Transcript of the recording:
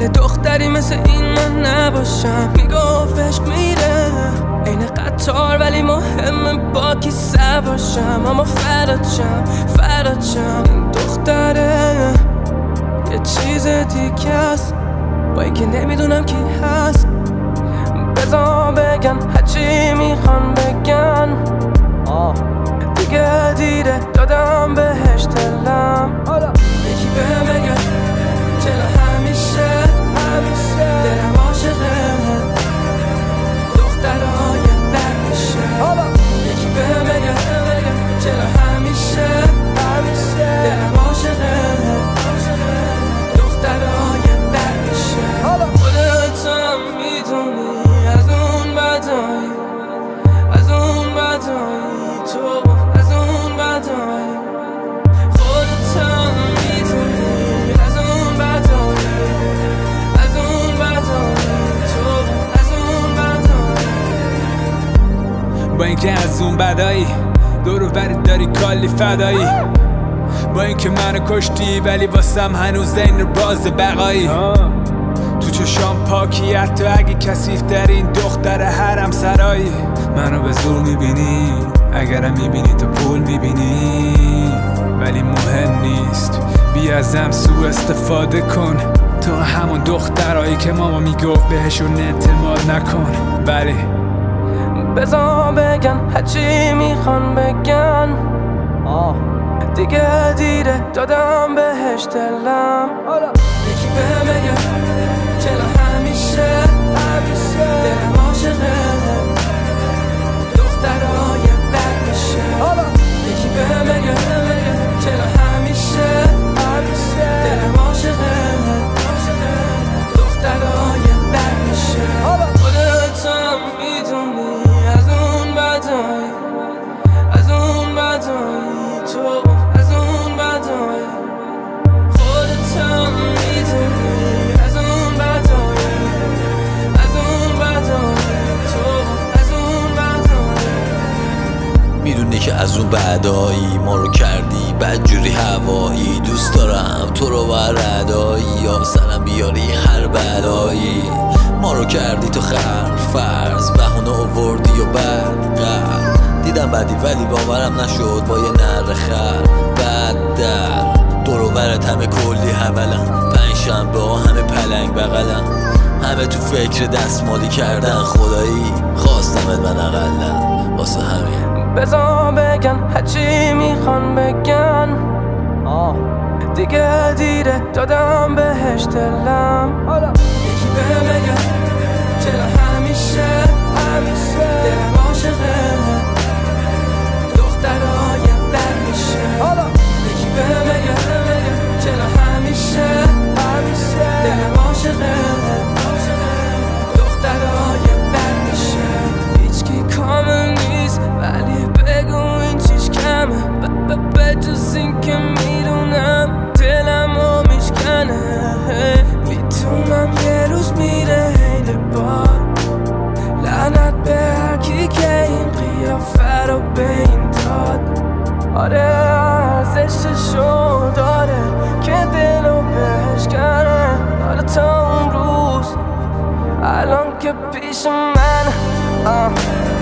ولی دختری مثل این من نباشم. میگفت عشق میره این قطار ولی مهمه با کی سوارشم. اما فراد شم این دختره یه چیز دیگه است با اینکه نمیدونم کی هست. بذار بگن هرچی میخوان بگن دیگه دیره دادم بهش دلم. یکی بهم بگه چرا همیشه دلم عاشقه دخترهای بد میشه. یکی بهم بگه چرا همیشه دلم عاشقه دخترهای بد میشه. خودت هم میدونی از اون بدایی تو از اون بدایی. خودت هم میدونی از اون بدایی تو از اون بدایی. با اینکه از اون بدایی دور و برت داری کلی فدایی. با اینکه منو کشتی ولی واسم هنوز این راز بقایی. تو چشام پاکی حتی اگه کثیف در این دختر حرم سرایی. منو به زور میبینی اگرم میبینی تو پول میبینی ولی مهم نیست بی ازم سو استفاده کن. تو همون دخترایی که ماما میگفت بهشون اعتماد نکن. ولی بذار بگن هرچی میخوان بگن دیگه دیره دادم بهش دلم. یکی بهم بگه چرا همیشه دلم عاشقه دخترهای بد میشه. یکی بهم بگه چرا همیشه دلم عاشقه دخترهای بد میشه. خودت هم میدونی از اون بدایی تو از اون بدایی. خودت هم میدونی از اون بدایی تو از اون بدایی. میدونی که از اون بعدایی ما رو کردی بدجوری هوایی. دوست دارم تو رو بردایی یا سرم بیاری هر بلایی. ما رو کردی تو فرض بهونه آوردی و بعد دیدم بدی ولی باورم نشد با یه نره خر. بعد در دور و برت همه کلی حولن. پنجشنبه ها همه پلنگ بغلن. همه تو فکر دستمالی کردن. خدایی خواستمت من اقلن واسه همین. بذار بگن هرچی میخوان بگن دیگه دیره دادم بهش دلم. یکی بهم بگه چرا همیشه دلم عاشقه دخترهای بد میشه. یکی بهم بگه چرا همیشه دلم عاشقه دخترهای بد میشه. هیچکی کامل نیست ولی بگو این چیش کمه. بجز این که میدونم دلمو میشکنه. میتونم یه روز میره حین بار لعنت به هرکی که این قیافه رو به این داد. آره ارزششو داره که دلو بهش کنه. آره تا اون روز الان که پیش من